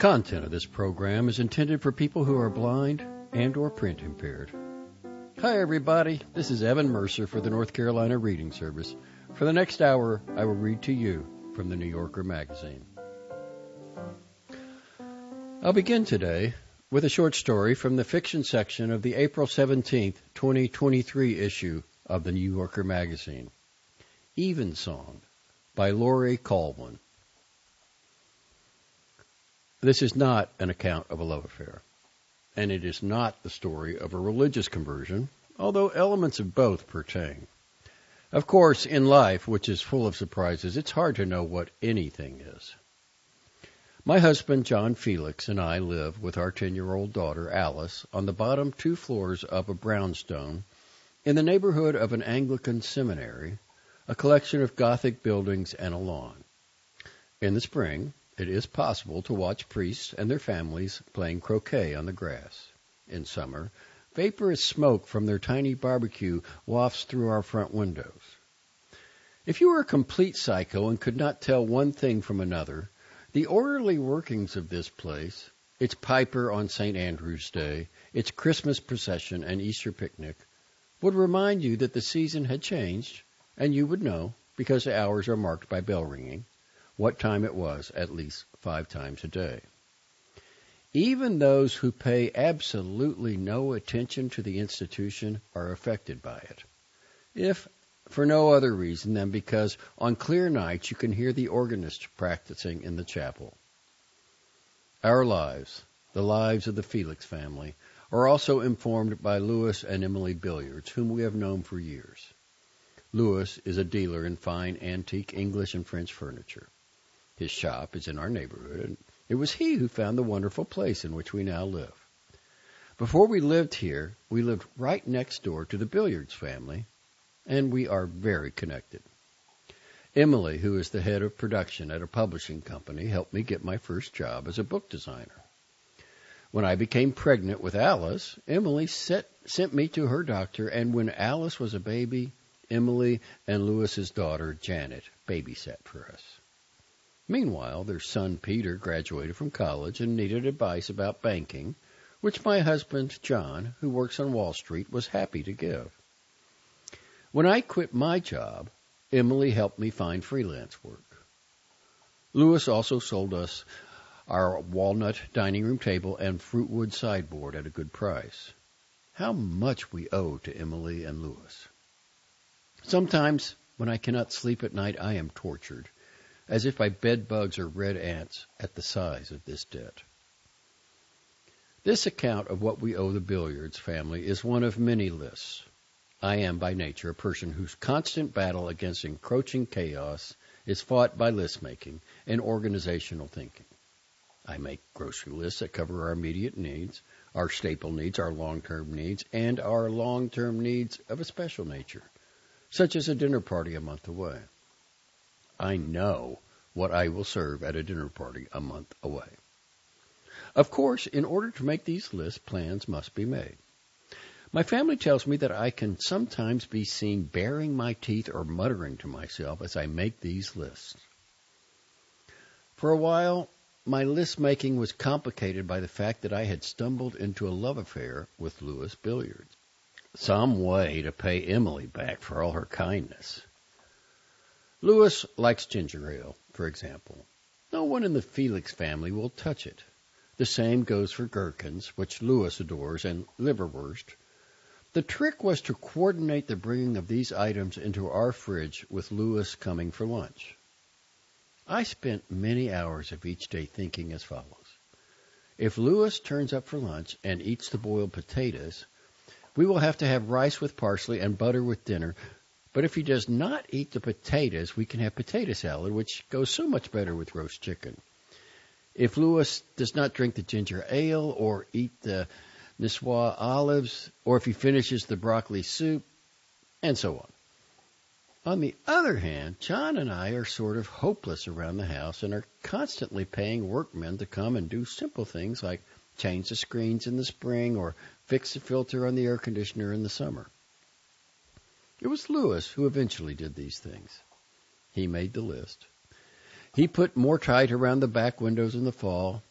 content of this program is intended for people who are blind and or print impaired. Hi everybody, this is Evan Mercer for the North Carolina Reading Service. For the next hour, I will read to you from the New Yorker magazine. I'll begin today with a short story from the fiction section of the April 17th, 2023 issue of the New Yorker magazine. Evensong by Laurie Colwin. This is not an account of a love affair, and it is not the story of a religious conversion, although elements of both pertain. Of course, in life, which is full of surprises, it's hard to know what anything is. My husband, John Felix, and I live with our 10-year-old daughter, Alice, on the bottom 2 floors of a brownstone in the neighborhood of an Anglican seminary, a collection of Gothic buildings, and a lawn. In the spring, it is possible to watch priests and their families playing croquet on the grass. In summer, vaporous smoke from their tiny barbecue wafts through our front windows. If you were a complete psycho and could not tell one thing from another, the orderly workings of this place, its piper on St. Andrew's Day, its Christmas procession and Easter picnic, would remind you that the season had changed, and you would know, because the hours are marked by bell ringing, what time it was at least 5 times a day. Even those who pay absolutely no attention to the institution are affected by it, if for no other reason than because on clear nights you can hear the organist practicing in the chapel. Our lives, the lives of the Felix family, are also informed by Louis and Emily Billiards, whom we have known for years. Louis is a dealer in fine antique English and French furniture. His shop is in our neighborhood, and it was he who found the wonderful place in which we now live. Before we lived here, we lived right next door to the Billiards family, and we are very connected. Emily, who is the head of production at a publishing company, helped me get my first job as a book designer. When I became pregnant with Alice, Emily sent me to her doctor, and when Alice was a baby, Emily and Louis's daughter, Janet, babysat for us. Meanwhile, their son Peter graduated from college and needed advice about banking, which my husband, John, who works on Wall Street, was happy to give. When I quit my job, Emily helped me find freelance work. Louis also sold us our walnut dining room table and fruitwood sideboard at a good price. How much we owe to Emily and Louis. Sometimes, when I cannot sleep at night, I am tortured, as if by bed bugs or red ants at the size of this debt. This account of what we owe the Billiards family is one of many lists. I am by nature a person whose constant battle against encroaching chaos is fought by list-making and organizational thinking. I make grocery lists that cover our immediate needs, our staple needs, our long-term needs, and our long-term needs of a special nature, such as a dinner party a month away. I know what I will serve at a dinner party a month away. Of course, in order to make these lists, plans must be made. My family tells me that I can sometimes be seen baring my teeth or muttering to myself as I make these lists. For a while, my list-making was complicated by the fact that I had stumbled into a love affair with Louis Billiards. Some way to pay Emily back for all her kindness. Louis likes ginger ale, for example. No one in the Felix family will touch it. The same goes for gherkins, which Louis adores, and liverwurst. The trick was to coordinate the bringing of these items into our fridge with Louis coming for lunch. I spent many hours of each day thinking as follows. If Louis turns up for lunch and eats the boiled potatoes, we will have to have rice with parsley and butter with dinner. But if he does not eat the potatoes, we can have potato salad, which goes so much better with roast chicken. If Louis does not drink the ginger ale or eat the Niçoise olives, or if he finishes the broccoli soup, and so on. On the other hand, John and I are sort of hopeless around the house and are constantly paying workmen to come and do simple things like change the screens in the spring or fix the filter on the air conditioner in the summer. It was Louis who eventually did these things. He made the list. He put more tight around the back windows in the fall.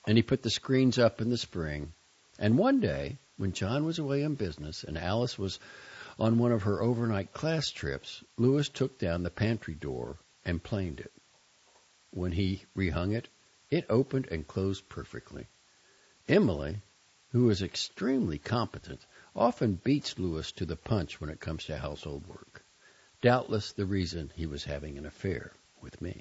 and he put the screens up in the spring. And one day, when John was away on business and Alice was on one of her overnight class trips, Louis took down the pantry door and planed it. When he rehung it, it opened and closed perfectly. Emily, who is extremely competent, often beats Louis to the punch when it comes to household work. Doubtless the reason he was having an affair with me.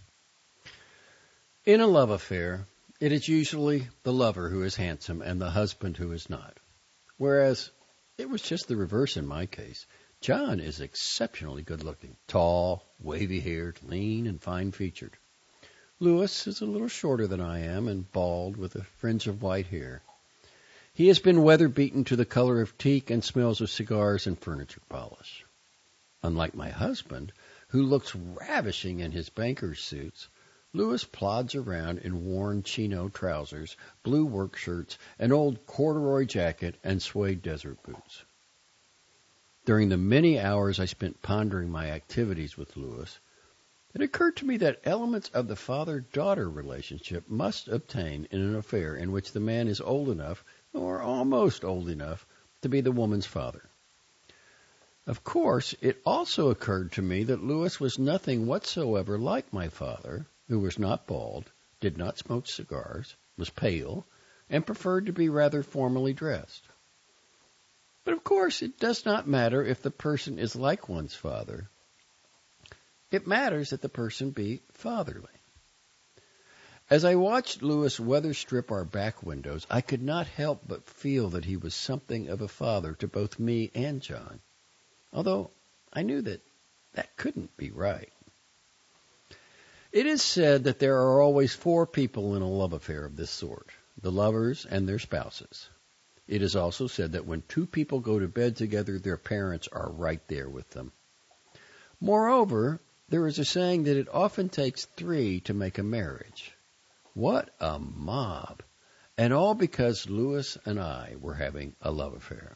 In a love affair, it is usually the lover who is handsome and the husband who is not. Whereas it was just the reverse in my case. John is exceptionally good-looking, tall, wavy-haired, lean, and fine-featured. Louis is a little shorter than I am and bald with a fringe of white hair. He has been weather-beaten to the color of teak and smells of cigars and furniture polish. Unlike my husband, who looks ravishing in his banker's suits, Louis plods around in worn chino trousers, blue work shirts, an old corduroy jacket, and suede desert boots. During the many hours I spent pondering my activities with Louis, it occurred to me that elements of the father-daughter relationship must obtain in an affair in which the man is old enough, or almost old enough, to be the woman's father. Of course, it also occurred to me that Louis was nothing whatsoever like my father, who was not bald, did not smoke cigars, was pale, and preferred to be rather formally dressed. But of course, it does not matter if the person is like one's father. It matters that the person be fatherly. As I watched Louis weather strip our back windows, I could not help but feel that he was something of a father to both me and John, although I knew that couldn't be right. It is said that there are always 4 people in a love affair of this sort, the lovers and their spouses. It is also said that when 2 people go to bed together, their parents are right there with them. Moreover, there is a saying that it often takes 3 to make a marriage. What a mob! And all because Louis and I were having a love affair.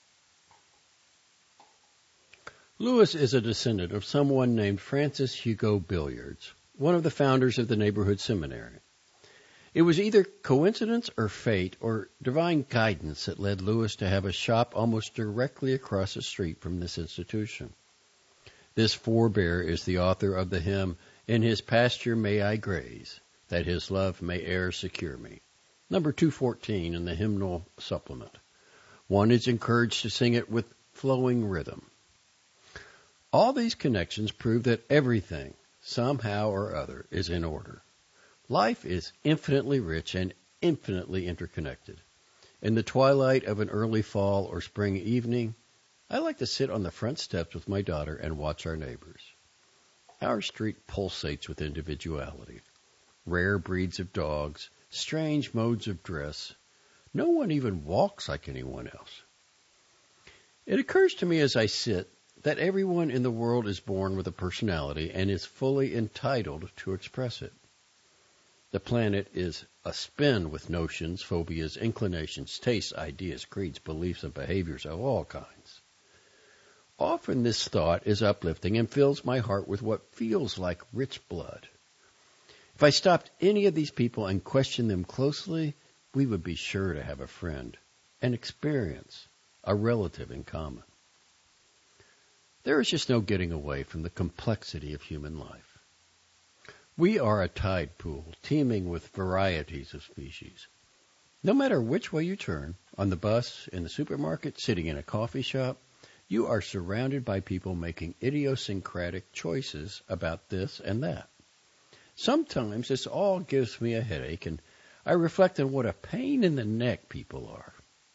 Louis is a descendant of someone named Francis Hugo Billiards, one of the founders of the neighborhood seminary. It was either coincidence or fate or divine guidance that led Louis to have a shop almost directly across the street from this institution. This forebear is the author of the hymn, "In his pasture may I graze, that his love may e'er secure me," number 214 in the hymnal supplement. One is encouraged to sing it with flowing rhythm. All these connections prove that everything, somehow or other, is in order. Life is infinitely rich and infinitely interconnected. In the twilight of an early fall or spring evening, I like to sit on the front steps with my daughter and watch our neighbors. Our street pulsates with individuality. Rare breeds of dogs, strange modes of dress. No one even walks like anyone else. It occurs to me as I sit that everyone in the world is born with a personality and is fully entitled to express it. The planet is aspin with notions, phobias, inclinations, tastes, ideas, creeds, beliefs, and behaviors of all kinds. Often this thought is uplifting and fills my heart with what feels like rich blood. If I stopped any of these people and questioned them closely, we would be sure to have a friend, an experience, a relative in common. There is just no getting away from the complexity of human life. We are a tide pool teeming with varieties of species. No matter which way you turn, on the bus, in the supermarket, sitting in a coffee shop, you are surrounded by people making idiosyncratic choices about this and that. Sometimes this all gives me a headache, and I reflect on what a pain in the neck people are.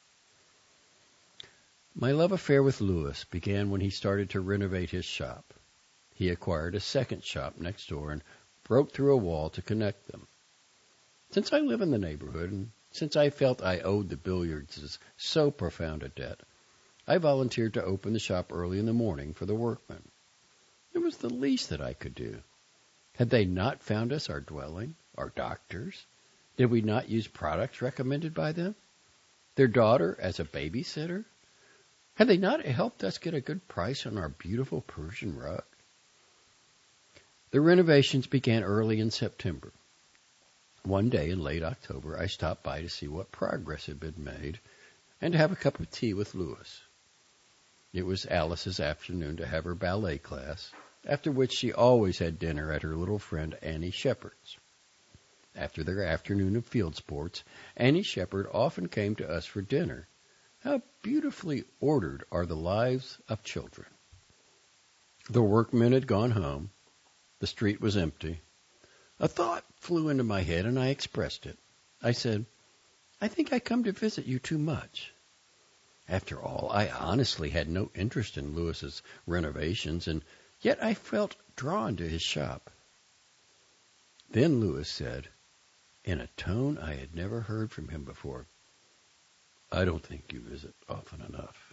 My love affair with Louis began when he started to renovate his shop. He acquired a second shop next door and broke through a wall to connect them. Since I live in the neighborhood, and since I felt I owed the Billiards so profound a debt, I volunteered to open the shop early in the morning for the workmen. It was the least that I could do. Had they not found us our dwelling, our doctors? Did we not use products recommended by them? Their daughter as a babysitter? Had they not helped us get a good price on our beautiful Persian rug? The renovations began early in September. One day in late October, I stopped by to see what progress had been made and to have a cup of tea with Louis. It was Alice's afternoon to have her ballet class, after which she always had dinner at her little friend Annie Shepherd's. After their afternoon of field sports, Annie Shepherd often came to us for dinner. How beautifully ordered are the lives of children. The workmen had gone home. The street was empty. A thought flew into my head, and I expressed it. I said, "I think I come to visit you too much." After all, I honestly had no interest in Louis's renovations, and yet I felt drawn to his shop. Then Louis said, in a tone I had never heard from him before, "I don't think you visit often enough."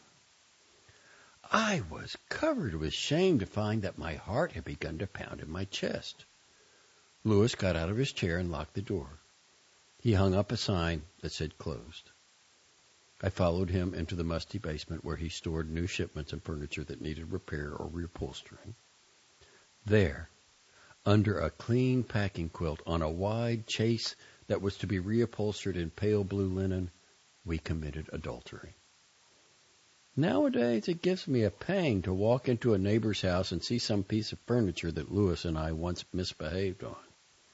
I was covered with shame to find that my heart had begun to pound in my chest. Louis got out of his chair and locked the door. He hung up a sign that said closed. I followed him into the musty basement where he stored new shipments of furniture that needed repair or reupholstering. There, under a clean packing quilt on a wide chaise that was to be reupholstered in pale blue linen, we committed adultery. Nowadays, it gives me a pang to walk into a neighbor's house and see some piece of furniture that Louis and I once misbehaved on.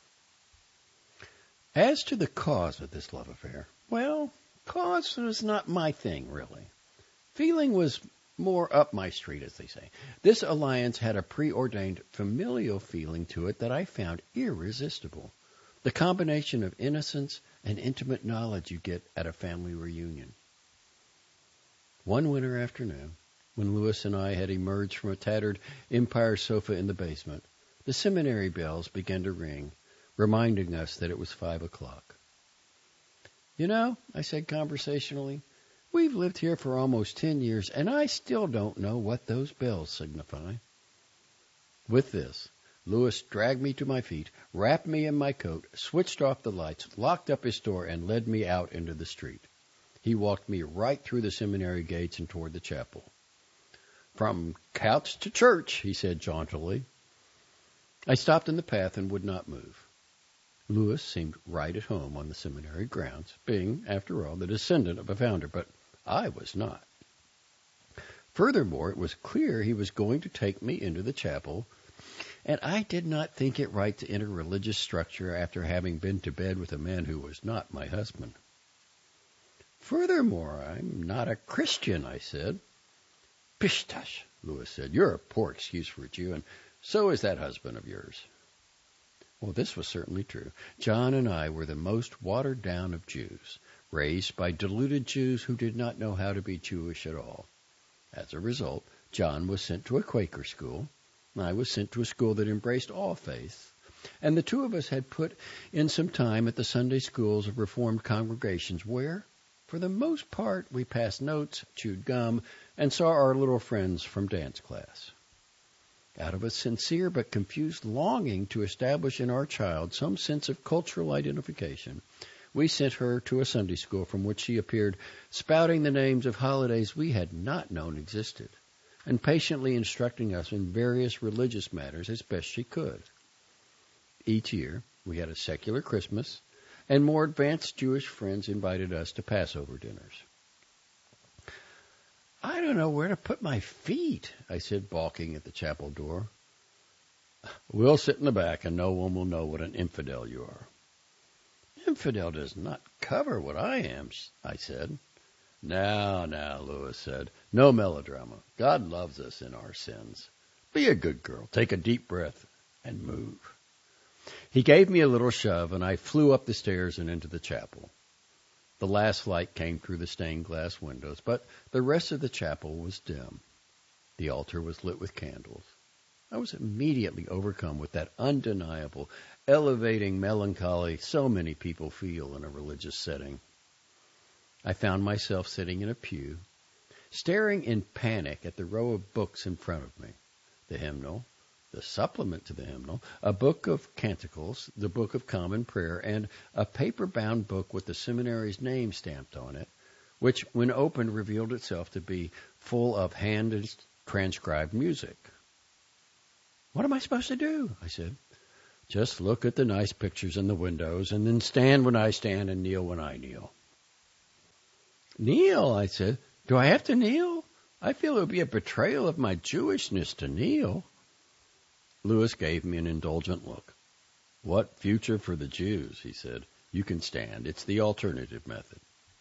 As to the cause of this love affair, well, cause was not my thing, really. Feeling was more up my street, as they say. This alliance had a preordained familial feeling to it that I found irresistible. The combination of innocence and intimate knowledge you get at a family reunion. One winter afternoon, when Louis and I had emerged from a tattered Empire sofa in the basement, the seminary bells began to ring, reminding us that it was 5 o'clock. "You know," I said conversationally, "we've lived here for almost 10 years, and I still don't know what those bells signify." With this, Louis dragged me to my feet, wrapped me in my coat, switched off the lights, locked up his store, and led me out into the street. He walked me right through the seminary gates and toward the chapel. "From couch to church," he said jauntily. I stopped in the path and would not move. Louis seemed right at home on the seminary grounds, being, after all, the descendant of a founder, but I was not. Furthermore, it was clear he was going to take me into the chapel, and I did not think it right to enter religious structure after having been to bed with a man who was not my husband. "Furthermore, I'm not a Christian," I said. "Pish tush," Louis said. "You're a poor excuse for a Jew, and so is that husband of yours." Well, this was certainly true. John and I were the most watered down of Jews, raised by deluded Jews who did not know how to be Jewish at all. As a result, John was sent to a Quaker school, and I was sent to a school that embraced all faiths, and the two of us had put in some time at the Sunday schools of Reformed congregations where, for the most part, we passed notes, chewed gum, and saw our little friends from dance class. Out of a sincere but confused longing to establish in our child some sense of cultural identification, we sent her to a Sunday school from which she appeared spouting the names of holidays we had not known existed, and patiently instructing us in various religious matters as best she could. Each year, we had a secular Christmas, and more advanced Jewish friends invited us to Passover dinners. "I don't know where to put my feet," I said, balking at the chapel door. "We'll sit in the back, and no one will know what an infidel you are." "Infidel does not cover what I am," I said. Now, Louis said. "No melodrama. God loves us in our sins. Be a good girl. Take a deep breath and move." He gave me a little shove, and I flew up the stairs and into the chapel. The last light came through the stained glass windows, but the rest of the chapel was dim. The altar was lit with candles. I was immediately overcome with that undeniable, elevating melancholy so many people feel in a religious setting. I found myself sitting in a pew, staring in panic at the row of books in front of me. The hymnal, the supplement to the hymnal, a book of canticles, the Book of Common Prayer, and a paper-bound book with the seminary's name stamped on it, which, when opened, revealed itself to be full of hand-transcribed music. "What am I supposed to do?" I said. Just look at the nice pictures in the windows, and then stand when I stand and kneel when I kneel. Kneel, I said. Do I have to kneel? I feel it would be a betrayal of my Jewishness to kneel. Lewis gave me an indulgent look. What future for the Jews, he said. You can stand. It's the alternative method.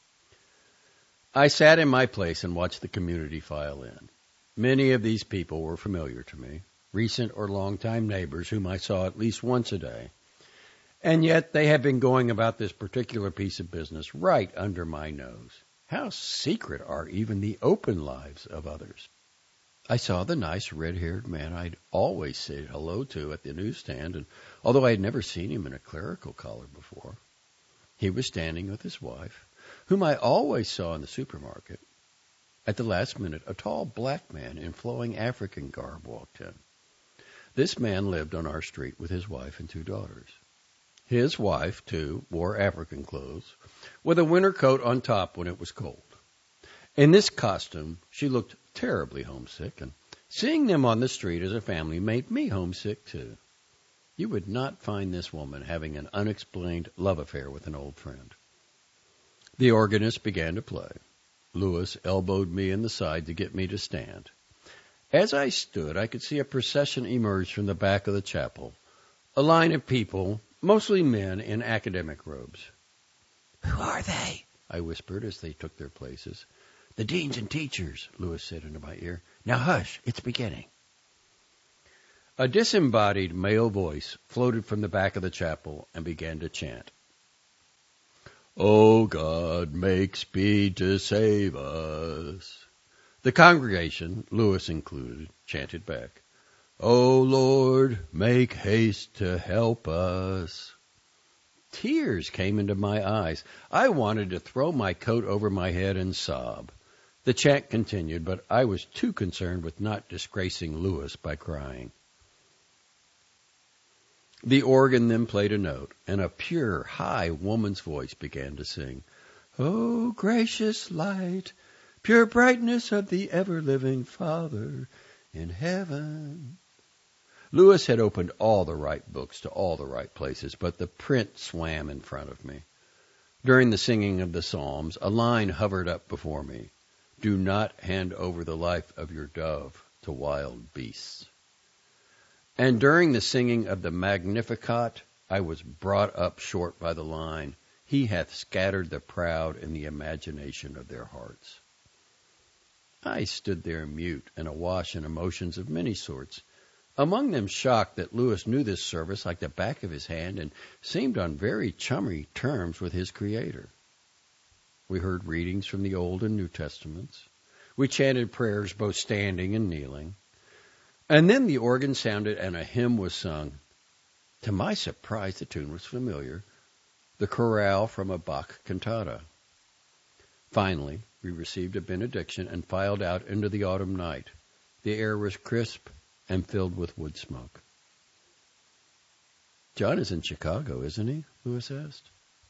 I sat in my place and watched the community file in. Many of these people were familiar to me, recent or long-time neighbors whom I saw at least once a day. And yet they had been going about this particular piece of business right under my nose. How secret are even the open lives of others? I saw the nice red-haired man I'd always said hello to at the newsstand, and although I had never seen him in a clerical collar before, he was standing with his wife, whom I always saw in the supermarket. At the last minute, a tall black man in flowing African garb walked in. This man lived on our street with his wife and 2 daughters. His wife, too, wore African clothes, with a winter coat on top when it was cold. In this costume, she looked terribly homesick, and seeing them on the street as a family made me homesick, too. You would not find this woman having an unexplained love affair with an old friend. The organist began to play. Lewis elbowed me in the side to get me to stand. As I stood, I could see a procession emerge from the back of the chapel, a line of people, mostly men in academic robes. "Who are they?" I whispered as they took their places. "The deans and teachers," Lewis said into my ear. "Now hush, it's beginning." A disembodied male voice floated from the back of the chapel and began to chant. "O God, make speed to save us." The congregation, Lewis included, chanted back, "O Lord, make haste to help us." Tears came into my eyes. I wanted to throw my coat over my head and sob. The chant continued, but I was too concerned with not disgracing Lewis by crying. The organ then played a note, and a pure, high woman's voice began to sing, "O gracious light, pure brightness of the ever-living Father in heaven." Lewis had opened all the right books to all the right places, but the print swam in front of me. During the singing of the Psalms, a line hovered up before me. "Do not hand over the life of your dove to wild beasts." And during the singing of the Magnificat, I was brought up short by the line, "He hath scattered the proud in the imagination of their hearts." I stood there mute and awash in emotions of many sorts, among them shocked that Lewis knew this service like the back of his hand and seemed on very chummy terms with his Creator. We heard readings from the Old and New Testaments. We chanted prayers both standing and kneeling. And then the organ sounded and a hymn was sung. To my surprise, the tune was familiar, the chorale from a Bach cantata. Finally, we received a benediction and filed out into the autumn night. The air was crisp and filled with wood smoke. "John is in Chicago, isn't he?" Lewis asked.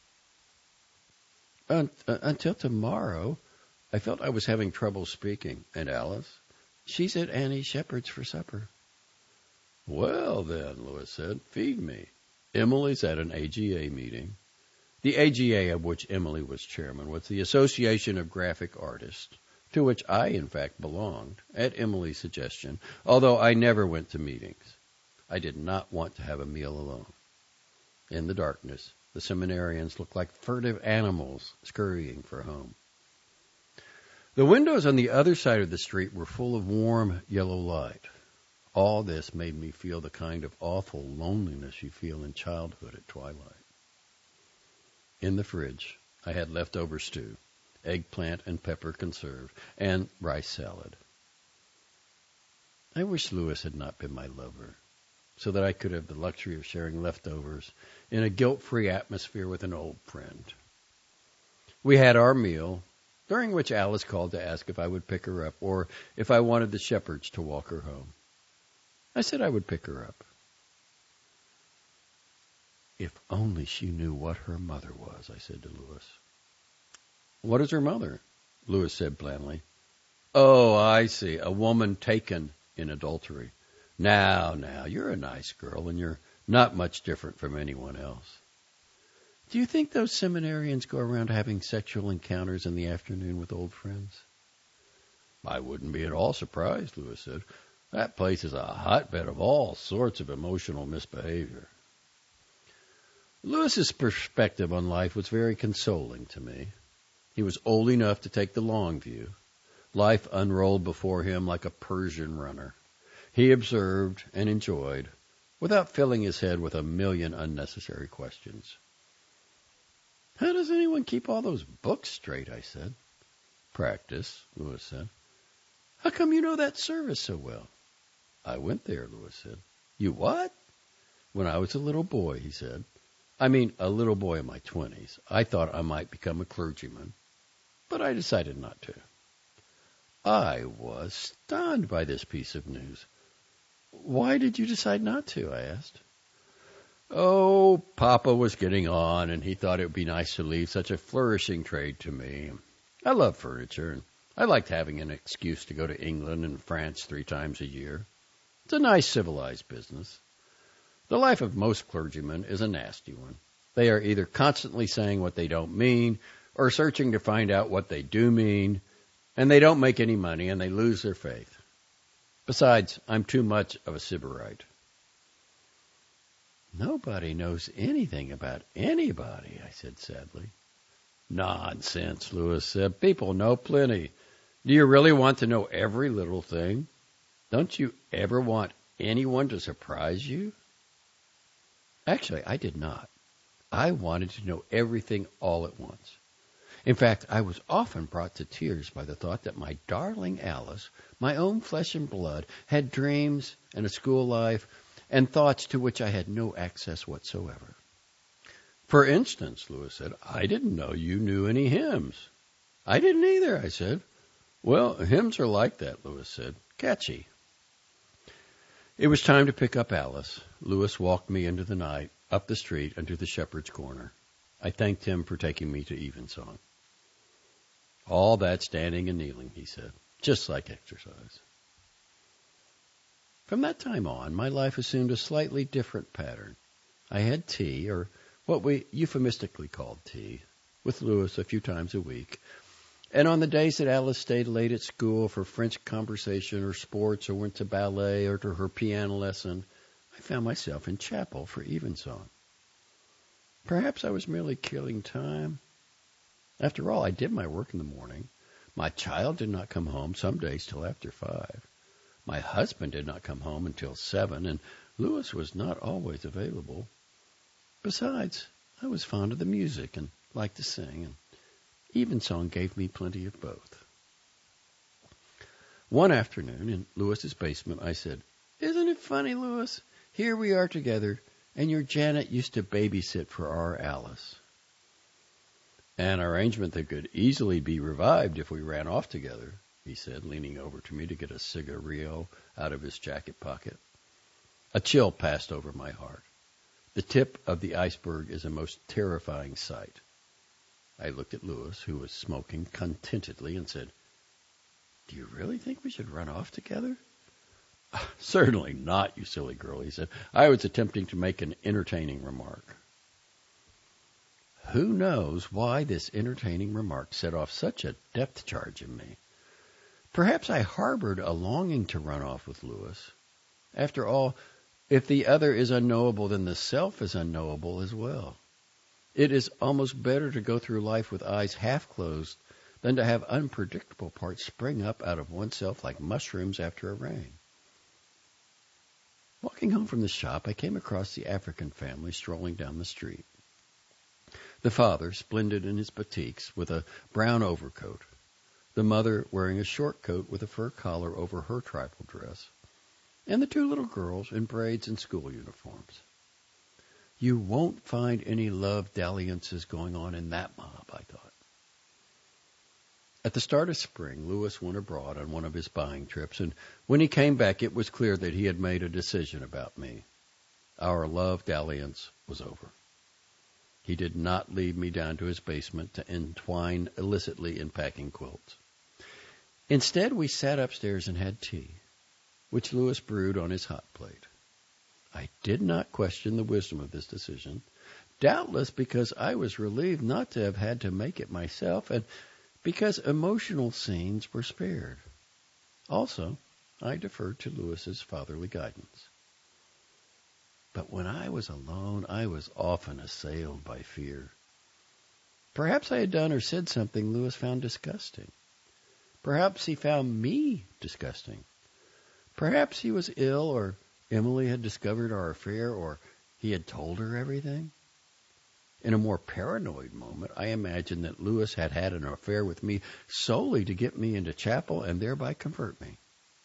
Until tomorrow. I felt I was having trouble speaking. And Alice? "She's at Annie Shepherd's for supper." "Well, then," Lewis said, "feed me. Emily's at an AGA meeting." The AGA, of which Emily was chairman, was the Association of Graphic Artists, to which I, in fact, belonged, at Emily's suggestion, although I never went to meetings. I did not want to have a meal alone. In the darkness, the seminarians looked like furtive animals scurrying for home. The windows on the other side of the street were full of warm yellow light. All this made me feel the kind of awful loneliness you feel in childhood at twilight. In the fridge, I had leftover stew, eggplant and pepper conserve, and rice salad. I wish Lewis had not been my lover, so that I could have the luxury of sharing leftovers in a guilt-free atmosphere with an old friend. We had our meal, during which Alice called to ask if I would pick her up or if I wanted the Shepherds to walk her home. I said I would pick her up. If only she knew what her mother was, I said to Lewis. "What is her mother?" Lewis said blandly. "Oh, I see, a woman taken in adultery. Now, you're a nice girl, and your not much different from anyone else. Do you think those seminarians go around having sexual encounters in the afternoon with old friends? I wouldn't be at all surprised, Lewis said. That place is a hotbed of all sorts of emotional misbehavior. Lewis's perspective on life was very consoling to me. He was old enough to take the long view. Life unrolled before him like a Persian runner. He observed and enjoyed without filling his head with a million unnecessary questions. How does anyone keep all those books straight? I said. Practice, Lewis said. How come you know that service so well? I went there, Lewis said. You what? When I was a little boy, he said. I mean, a little boy in my 20s. I thought I might become a clergyman, but I decided not to. I was stunned by this piece of news. Why did you decide not to? I asked. Oh, Papa was getting on, and he thought it would be nice to leave such a flourishing trade to me. I love furniture, and I liked having an excuse to go to England and France 3 times a year. It's a nice, civilized business. The life of most clergymen is a nasty one. They are either constantly saying what they don't mean or searching to find out what they do mean, and they don't make any money, and they lose their faith. Besides, I'm too much of a sybarite. Nobody knows anything about anybody, I said sadly. Nonsense, Lewis said. People know plenty. Do you really want to know every little thing? Don't you ever want anyone to surprise you? Actually, I did not. I wanted to know everything all at once. In fact, I was often brought to tears by the thought that my darling Alice, my own flesh and blood, had dreams and a school life and thoughts to which I had no access whatsoever. For instance, Lewis said, I didn't know you knew any hymns. I didn't either, I said. Well, hymns are like that, Lewis said. Catchy. It was time to pick up Alice. Lewis walked me into the night, up the street, and to the Shepherd's Corner. I thanked him for taking me to Evensong. All that standing and kneeling, he said, just like exercise. From that time on, my life assumed a slightly different pattern. I had tea, or what we euphemistically called tea, with Lewis a few times a week. And on the days that Alice stayed late at school for French conversation or sports or went to ballet or to her piano lesson, I found myself in chapel for evensong. Perhaps I was merely killing time. After all, I did my work in the morning. My child did not come home some days till after 5. My husband did not come home until 7, and Lewis was not always available. Besides, I was fond of the music and liked to sing, and evensong gave me plenty of both. One afternoon in Lewis's basement, I said, Isn't it funny, Lewis? Here we are together, and your Janet used to babysit for our Alice. An arrangement that could easily be revived if we ran off together, he said, leaning over to me to get a cigarillo out of his jacket pocket. A chill passed over my heart. The tip of the iceberg is a most terrifying sight. I looked at Lewis, who was smoking contentedly, and said, Do you really think we should run off together? Certainly not, you silly girl, he said. I was attempting to make an entertaining remark. Who knows why this entertaining remark set off such a depth charge in me? Perhaps I harbored a longing to run off with Lewis. After all, if the other is unknowable, then the self is unknowable as well. It is almost better to go through life with eyes half closed than to have unpredictable parts spring up out of oneself like mushrooms after a rain. Walking home from the shop, I came across the African family strolling down the street. The father, splendid in his batiks, with a brown overcoat. The mother wearing a short coat with a fur collar over her tribal dress. And the 2 little girls in braids and school uniforms. You won't find any love dalliances going on in that mob, I thought. At the start of spring, Lewis went abroad on one of his buying trips, and when he came back, it was clear that he had made a decision about me. Our love dalliance was over. He did not lead me down to his basement to entwine illicitly in packing quilts. Instead, we sat upstairs and had tea, which Lewis brewed on his hot plate. I did not question the wisdom of this decision, doubtless because I was relieved not to have had to make it myself, and because emotional scenes were spared. Also, I deferred to Lewis's fatherly guidance. But when I was alone, I was often assailed by fear. Perhaps I had done or said something Lewis found disgusting. Perhaps he found me disgusting. Perhaps he was ill, or Emily had discovered our affair, or he had told her everything. In a more paranoid moment, I imagined that Lewis had had an affair with me solely to get me into chapel and thereby convert me.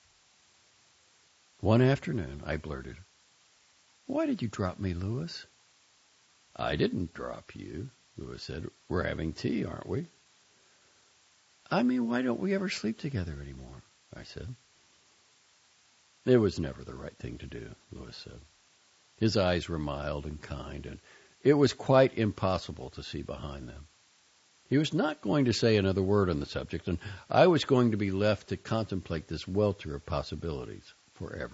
One afternoon, I blurted, "Why did you drop me, Lewis?" "I didn't drop you," Lewis said. "We're having tea, aren't we?" "I mean, why don't we ever sleep together anymore?" I said. "It was never the right thing to do," Lewis said. His eyes were mild and kind, and it was quite impossible to see behind them. He was not going to say another word on the subject, and I was going to be left to contemplate this welter of possibilities forever.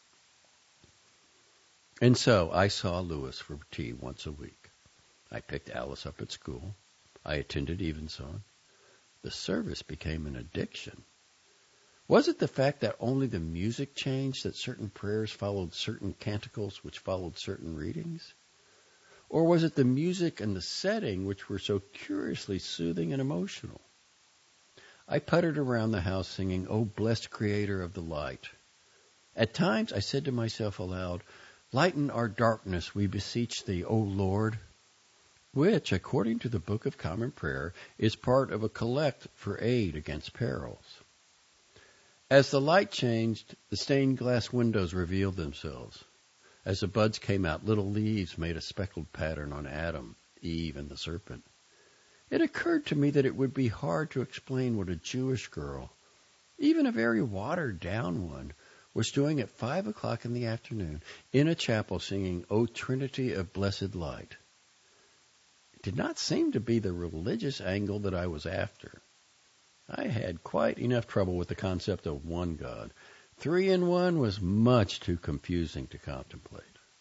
And so I saw Lewis for tea once a week. I picked Alice up at school. I attended evensong. The service became an addiction. Was it the fact that only the music changed, that certain prayers followed certain canticles which followed certain readings? Or was it the music and the setting which were so curiously soothing and emotional? I puttered around the house singing, "O blessed Creator of the light." At times I said to myself aloud, "Lighten our darkness, we beseech thee, O Lord," which, according to the Book of Common Prayer, is part of a collect for aid against perils. As the light changed, the stained glass windows revealed themselves. As the buds came out, little leaves made a speckled pattern on Adam, Eve, and the serpent. It occurred to me that it would be hard to explain what a Jewish girl, even a very watered-down one, was doing at 5 o'clock in the afternoon in a chapel singing, "O Trinity of Blessed Light." It did not seem to be the religious angle that I was after. I had quite enough trouble with the concept of one God. 3 in 1 was much too confusing to contemplate.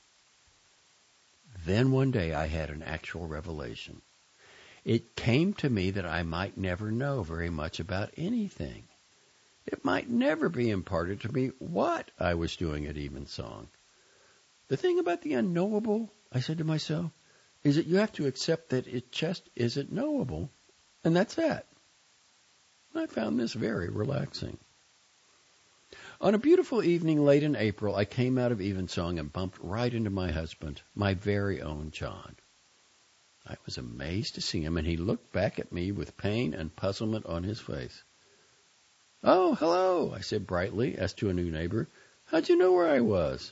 Then one day I had an actual revelation. It came to me that I might never know very much about anything. It might never be imparted to me what I was doing at evensong. The thing about the unknowable, I said to myself, is that you have to accept that it just isn't knowable, and that's that. I found this very relaxing. On a beautiful evening late in April, I came out of evensong and bumped right into my husband, my very own John. I was amazed to see him, and he looked back at me with pain and puzzlement on his face. "Oh, hello," I said brightly, as to a new neighbor. "How'd you know where I was?"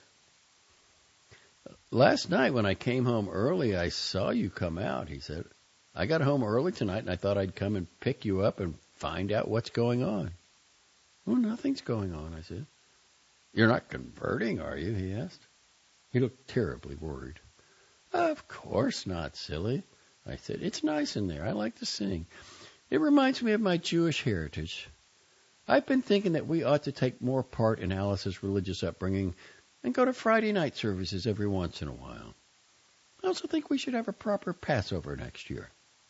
"Last night when I came home early, I saw you come out," he said. "I got home early tonight, and I thought I'd come and pick you up and find out what's going on." "Oh, nothing's going on," I said. "You're not converting, are you?" he asked. He looked terribly worried. "Of course not, silly," I said. "It's nice in there. I like to sing. It reminds me of my Jewish heritage. I've been thinking that we ought to take more part in Alice's religious upbringing and go to Friday night services every once in a while. I also think we should have a proper Passover next year."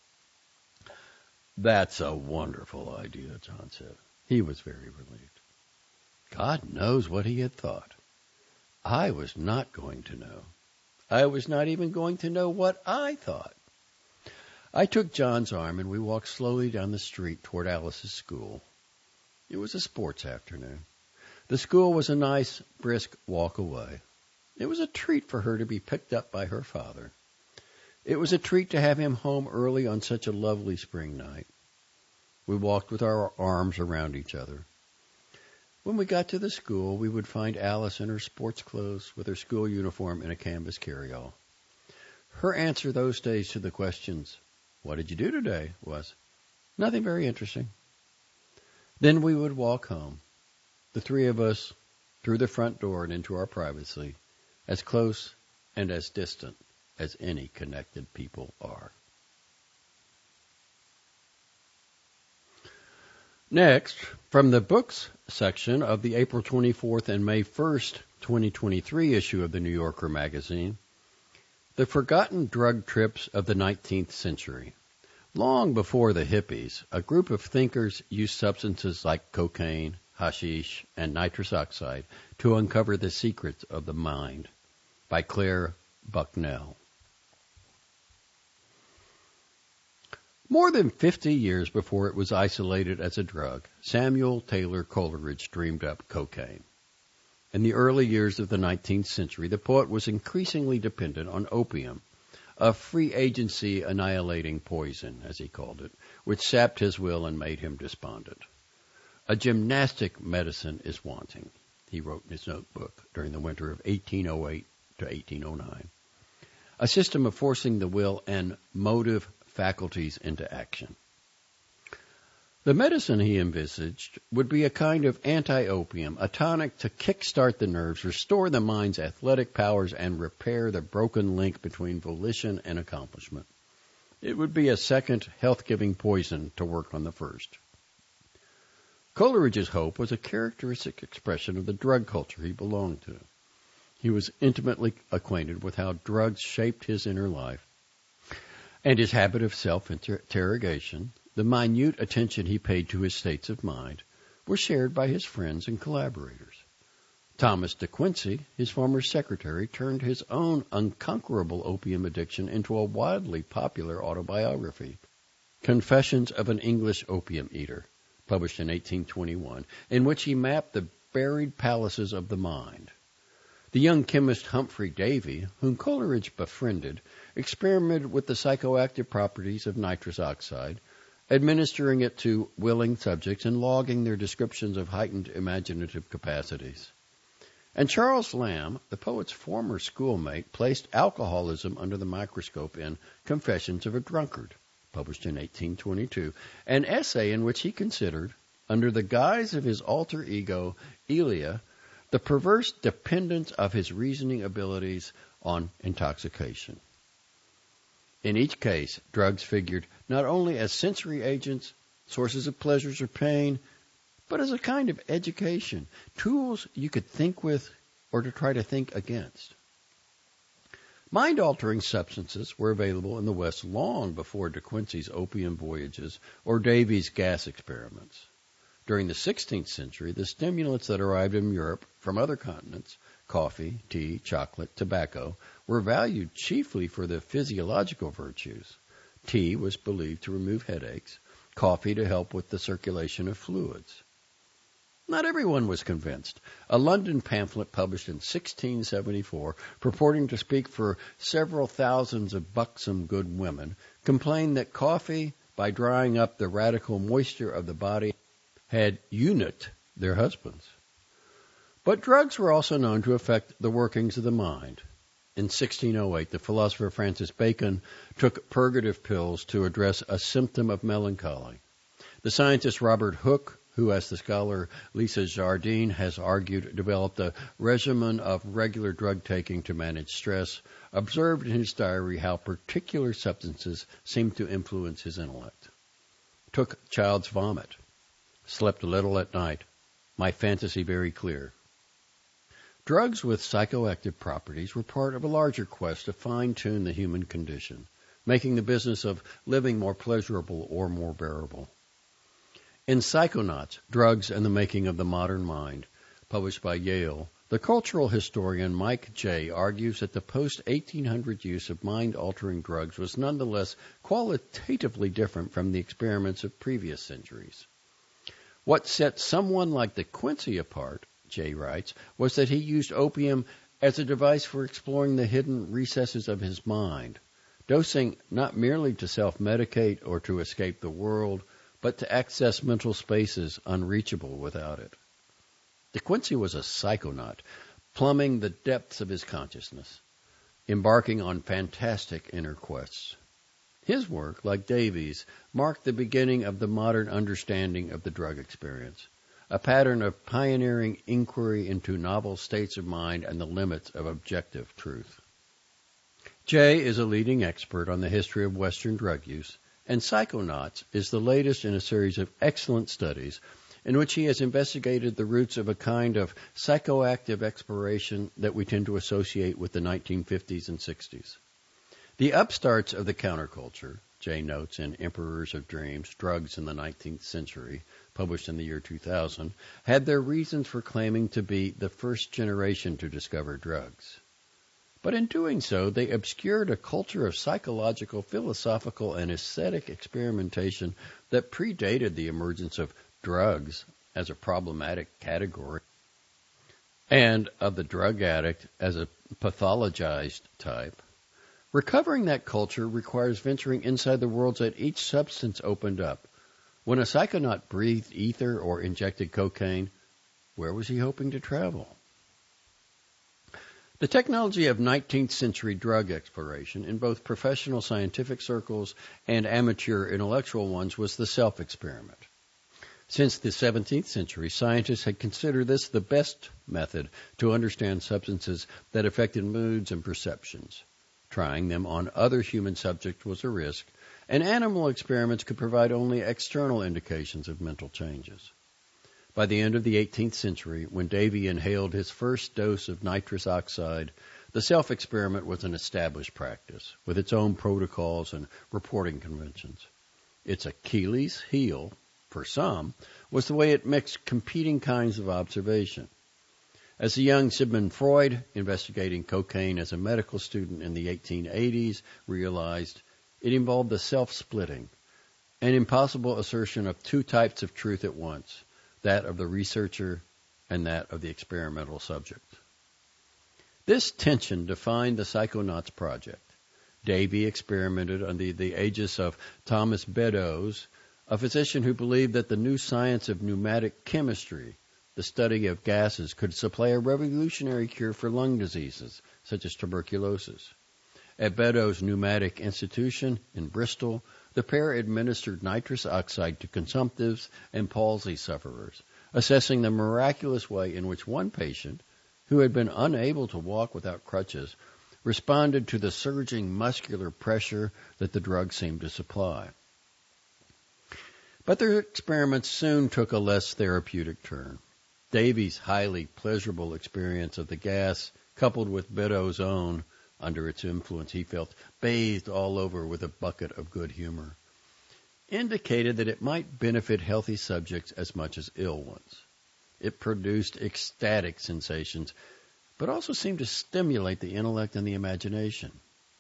"That's a wonderful idea," John said. He was very relieved. God knows what he had thought. I was not going to know. I was not even going to know what I thought. I took John's arm, and we walked slowly down the street toward Alice's school. It was a sports afternoon. The school was a nice, brisk walk away. It was a treat for her to be picked up by her father. It was a treat to have him home early on such a lovely spring night. We walked with our arms around each other. When we got to the school, we would find Alice in her sports clothes with her school uniform and a canvas carryall. Her answer those days to the questions, "What did you do today?" was, "Nothing very interesting." Then we would walk home, the three of us, through the front door and into our privacy, as close and as distant as any connected people are. Next, from the books section of the April 24th and May 1st, 2023 issue of the New Yorker magazine, The Forgotten Drug Trips of the 19th Century. Long before the hippies, a group of thinkers used substances like cocaine, hashish, and nitrous oxide to uncover the secrets of the mind. By Claire Bucknell. More than 50 years before it was isolated as a drug, Samuel Taylor Coleridge dreamed up cocaine. In the early years of the 19th century, the poet was increasingly dependent on opium, a free agency annihilating poison, as he called it, which sapped his will and made him despondent. A gymnastic medicine is wanting, he wrote in his notebook during the winter of 1808 to 1809. A system of forcing the will and motive faculties into action. The medicine he envisaged would be a kind of anti-opium, a tonic to kickstart the nerves, restore the mind's athletic powers, and repair the broken link between volition and accomplishment. It would be a second health-giving poison to work on the first. Coleridge's hope was a characteristic expression of the drug culture he belonged to. He was intimately acquainted with how drugs shaped his inner life, and his habit of self-interrogation, the minute attention he paid to his states of mind, were shared by his friends and collaborators. Thomas De Quincey, his former secretary, turned his own unconquerable opium addiction into a widely popular autobiography, Confessions of an English Opium Eater, published in 1821, in which he mapped the buried palaces of the mind. The young chemist Humphrey Davy, whom Coleridge befriended, experimented with the psychoactive properties of nitrous oxide, administering it to willing subjects and logging their descriptions of heightened imaginative capacities. And Charles Lamb, the poet's former schoolmate, placed alcoholism under the microscope in Confessions of a Drunkard, published in 1822, an essay in which he considered, under the guise of his alter ego, Elia, the perverse dependence of his reasoning abilities on intoxication. In each case, drugs figured not only as sensory agents, sources of pleasures or pain, but as a kind of education, tools you could think with or to try to think against. Mind-altering substances were available in the West long before De Quincey's opium voyages or Davy's gas experiments. During the 16th century, the stimulants that arrived in Europe from other continents, coffee, tea, chocolate, tobacco, were valued chiefly for their physiological virtues. Tea was believed to remove headaches, coffee to help with the circulation of fluids. Not everyone was convinced. A London pamphlet published in 1674, purporting to speak for several thousands of buxom good women, complained that coffee, by drying up the radical moisture of the body, had eunuched their husbands. But drugs were also known to affect the workings of the mind. In 1608, the philosopher Francis Bacon took purgative pills to address a symptom of melancholy. The scientist Robert Hooke, who, as the scholar Lisa Jardine has argued, developed a regimen of regular drug taking to manage stress, observed in his diary how particular substances seemed to influence his intellect. Took child's vomit. Slept little at night. My fantasy very clear. Drugs with psychoactive properties were part of a larger quest to fine-tune the human condition, making the business of living more pleasurable or more bearable. In Psychonauts, Drugs and the Making of the Modern Mind, published by Yale, the cultural historian Mike Jay argues that the post-1800 use of mind-altering drugs was nonetheless qualitatively different from the experiments of previous centuries. What set someone like De Quincey apart, Jay writes, was that he used opium as a device for exploring the hidden recesses of his mind, dosing not merely to self-medicate or to escape the world, but to access mental spaces unreachable without it. De Quincey was a psychonaut, plumbing the depths of his consciousness, embarking on fantastic inner quests. His work, like Davy's, marked the beginning of the modern understanding of the drug experience, a pattern of pioneering inquiry into novel states of mind and the limits of objective truth. Jay is a leading expert on the history of Western drug use And Psychonauts is the latest in a series of excellent studies in which he has investigated the roots of a kind of psychoactive exploration that we tend to associate with the 1950s and 60s. The upstarts of the counterculture, Jay notes in Emperors of Dreams, Drugs in the 19th Century, published in the year 2000, had their reasons for claiming to be the first generation to discover drugs. But in doing so, they obscured a culture of psychological, philosophical, and aesthetic experimentation that predated the emergence of drugs as a problematic category and of the drug addict as a pathologized type. Recovering that culture requires venturing inside the worlds that each substance opened up. When a psychonaut breathed ether or injected cocaine, where was he hoping to travel? The technology of 19th century drug exploration in both professional scientific circles and amateur intellectual ones was the self-experiment. Since the 17th century, scientists had considered this the best method to understand substances that affected moods and perceptions. Trying them on other human subjects was a risk, and animal experiments could provide only external indications of mental changes. By the end of the 18th century, when Davy inhaled his first dose of nitrous oxide, the self-experiment was an established practice, with its own protocols and reporting conventions. Its Achilles heel, for some, was the way it mixed competing kinds of observation. As the young Sigmund Freud, investigating cocaine as a medical student in the 1880s, realized, it involved the self-splitting, an impossible assertion of two types of truth at once, that of the researcher and that of the experimental subject. This tension defined the Psychonauts project. Davy experimented under the aegis of Thomas Beddoes, a physician who believed that the new science of pneumatic chemistry, the study of gases, could supply a revolutionary cure for lung diseases, such as tuberculosis. At Beddoes' Pneumatic Institution in Bristol, the pair administered nitrous oxide to consumptives and palsy sufferers, assessing the miraculous way in which one patient, who had been unable to walk without crutches, responded to the surging muscular pressure that the drug seemed to supply. But their experiments soon took a less therapeutic turn. Davy's highly pleasurable experience of the gas, coupled with Beddoes' own, under its influence he felt bathed all over with a bucket of good humor, indicated that it might benefit healthy subjects as much as ill ones. It produced ecstatic sensations, but also seemed to stimulate the intellect and the imagination.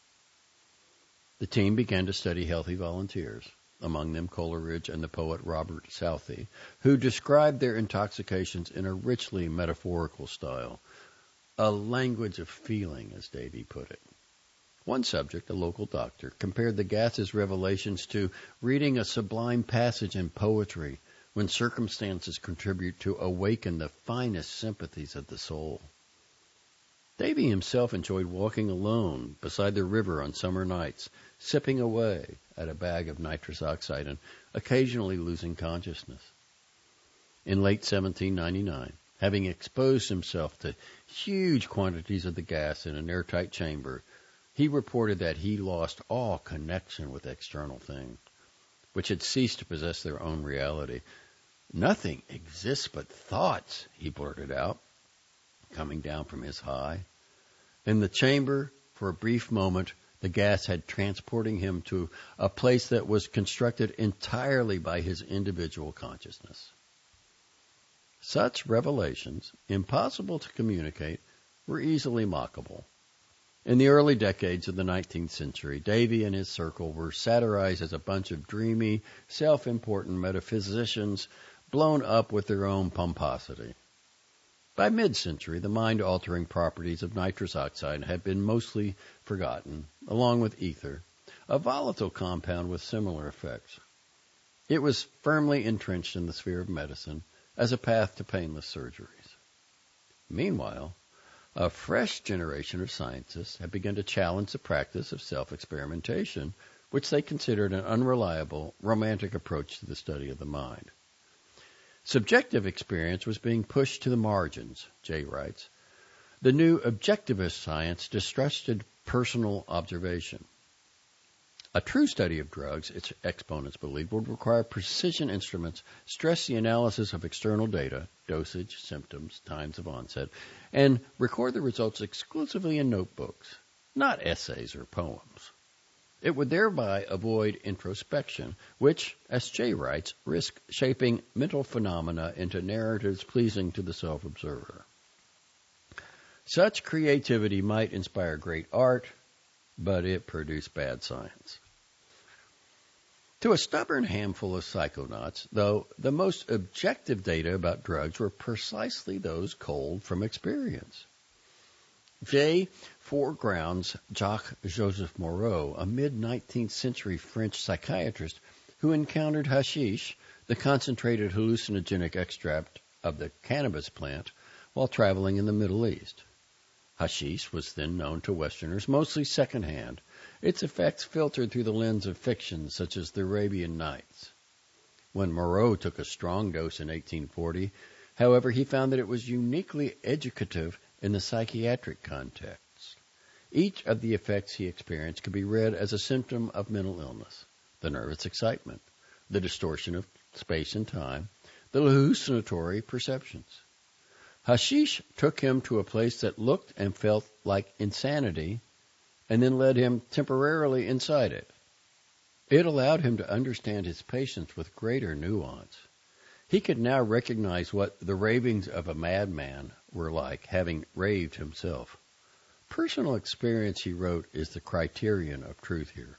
The team began to study healthy volunteers, among them Coleridge and the poet Robert Southey, who described their intoxications in a richly metaphorical style, a language of feeling, as Davy put it. One subject, a local doctor, compared the gas's revelations to reading a sublime passage in poetry when circumstances contribute to awaken the finest sympathies of the soul. Davy himself enjoyed walking alone beside the river on summer nights, sipping away at a bag of nitrous oxide and occasionally losing consciousness. In late 1799, having exposed himself to huge quantities of the gas in an airtight chamber, he reported that he lost all connection with external things, which had ceased to possess their own reality. "Nothing exists but thoughts," he blurted out, coming down from his high. In the chamber, for a brief moment, the gas had transporting him to a place that was constructed entirely by his individual consciousness. Such revelations, impossible to communicate, were easily mockable. In the early decades of the 19th century, Davy and his circle were satirized as a bunch of dreamy, self-important metaphysicians blown up with their own pomposity. By mid-century, the mind-altering properties of nitrous oxide had been mostly forgotten, along with ether, a volatile compound with similar effects. It was firmly entrenched in the sphere of medicine as a path to painless surgeries. Meanwhile, a fresh generation of scientists had begun to challenge the practice of self-experimentation, which they considered an unreliable, romantic approach to the study of the mind. Subjective experience was being pushed to the margins, Jay writes. The new objectivist science distrusted personal observation. A true study of drugs, its exponents believed, would require precision instruments, stress the analysis of external data, dosage, symptoms, times of onset, and record the results exclusively in notebooks, not essays or poems. It would thereby avoid introspection, which, as Jay writes, risk shaping mental phenomena into narratives pleasing to the self-observer. Such creativity might inspire great art, but it produced bad science. To a stubborn handful of psychonauts, though, the most objective data about drugs were precisely those culled from experience. J. foregrounds Jacques-Joseph Moreau, a mid-19th century French psychiatrist who encountered hashish, the concentrated hallucinogenic extract of the cannabis plant, while traveling in the Middle East. Hashish was then known to Westerners mostly secondhand, its effects filtered through the lens of fiction such as the Arabian Nights. When Moreau took a strong dose in 1840, however, he found that it was uniquely educative in the psychiatric context. Each of the effects he experienced could be read as a symptom of mental illness: the nervous excitement, the distortion of space and time, the hallucinatory perceptions. Hashish took him to a place that looked and felt like insanity, and then led him temporarily inside it. It allowed him to understand his patients with greater nuance. He could now recognize what the ravings of a madman were like, having raved himself. Personal experience, he wrote, is the criterion of truth here.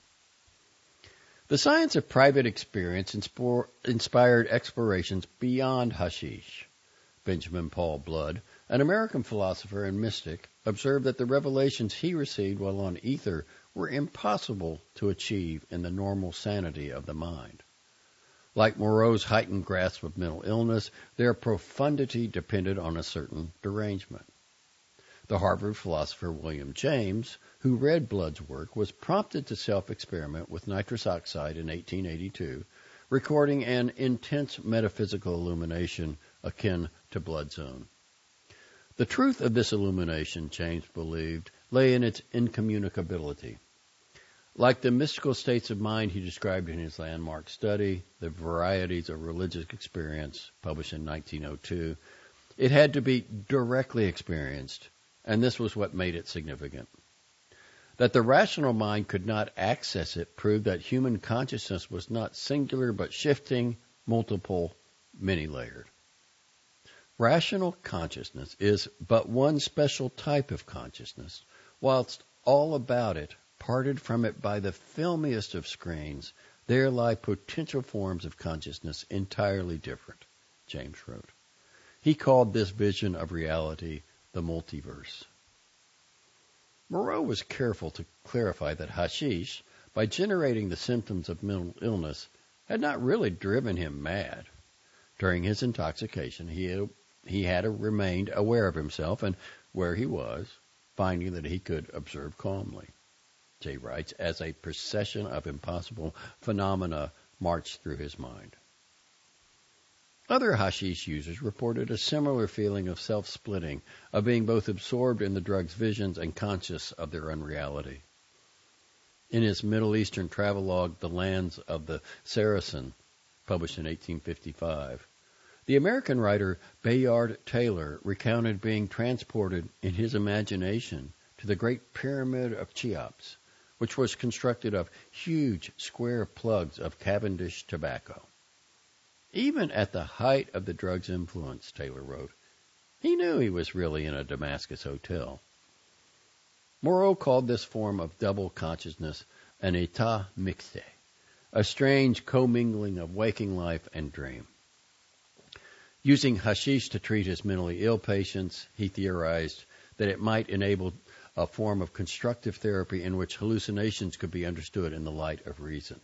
The science of private experience inspired explorations beyond hashish. Benjamin Paul Blood, an American philosopher and mystic, observed that the revelations he received while on ether were impossible to achieve in the normal sanity of the mind. Like Moreau's heightened grasp of mental illness, their profundity depended on a certain derangement. The Harvard philosopher William James, who read Blood's work, was prompted to self-experiment with nitrous oxide in 1882, recording an intense metaphysical illumination akin to Blood's own. The truth of this illumination, James believed, lay in its incommunicability. Like the mystical states of mind he described in his landmark study, The Varieties of Religious Experience, published in 1902, it had to be directly experienced, and this was what made it significant. That the rational mind could not access it proved that human consciousness was not singular but shifting, multiple, many-layered. Rational consciousness is but one special type of consciousness, whilst all about it, parted from it by the filmiest of screens, there lie potential forms of consciousness entirely different, James wrote. He called this vision of reality the multiverse. Moreau was careful to clarify that hashish, by generating the symptoms of mental illness, had not really driven him mad. During his intoxication, he had remained aware of himself and where he was, finding that he could observe calmly. Jay writes, as a procession of impossible phenomena marched through his mind. Other hashish users reported a similar feeling of self-splitting, of being both absorbed in the drug's visions and conscious of their unreality. In his Middle Eastern travelogue, The Lands of the Saracen, published in 1855, the American writer Bayard Taylor recounted being transported in his imagination to the Great Pyramid of Cheops, which was constructed of huge square plugs of Cavendish tobacco. Even at the height of the drug's influence, Taylor wrote, he knew he was really in a Damascus hotel. Moreau called this form of double consciousness an état mixte, a strange commingling of waking life and dream. Using hashish to treat his mentally ill patients, he theorized that it might enable a form of constructive therapy in which hallucinations could be understood in the light of reason.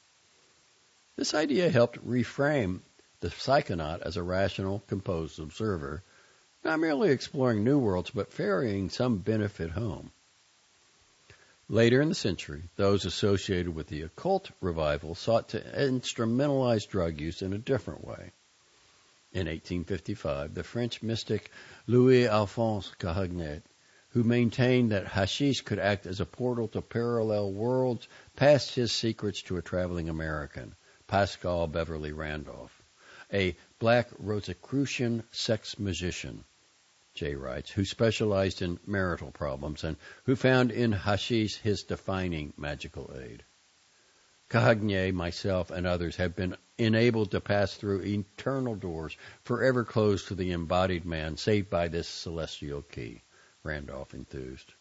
This idea helped reframe the psychonaut as a rational, composed observer, not merely exploring new worlds, but ferrying some benefit home. Later in the century, those associated with the occult revival sought to instrumentalize drug use in a different way. In 1855, the French mystic Louis-Alphonse Cahagnet who maintained that hashish could act as a portal to parallel worlds, passed his secrets to a traveling American, Pascal Beverly Randolph, a black Rosicrucian sex magician, Jay writes, who specialized in marital problems and who found in hashish his defining magical aid. Cahagnier, myself, and others have been enabled to pass through eternal doors forever closed to the embodied man, saved by this celestial key, Randolph enthused.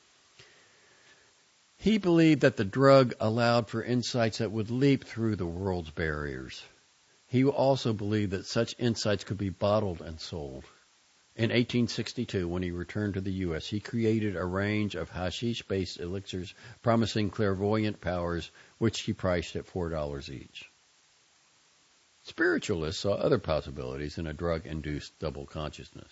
He believed that the drug allowed for insights that would leap through the world's barriers. He also believed that such insights could be bottled and sold. In 1862, when he returned to the U.S., he created a range of hashish-based elixirs promising clairvoyant powers, which he priced at $4 each. Spiritualists saw other possibilities in a drug-induced double consciousness.